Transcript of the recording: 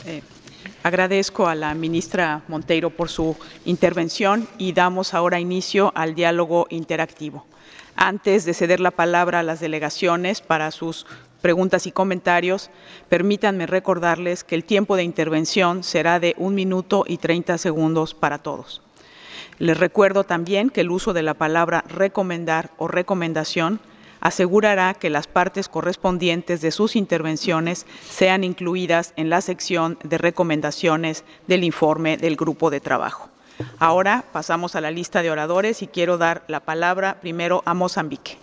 Eh, Agradezco a la ministra Monteiro por su intervención y damos ahora inicio al diálogo interactivo. Antes de ceder la palabra a las delegaciones para sus preguntas y comentarios, permítanme recordarles que el tiempo de intervención será de 1 minuto y 30 segundos para todos. Les recuerdo también que el uso de la palabra recomendar o recomendación asegurará que las partes correspondientes de sus intervenciones sean incluidas en la sección de recomendaciones del informe del grupo de trabajo. Ahora pasamos a la lista de oradores y quiero dar la palabra primero a Mozambique.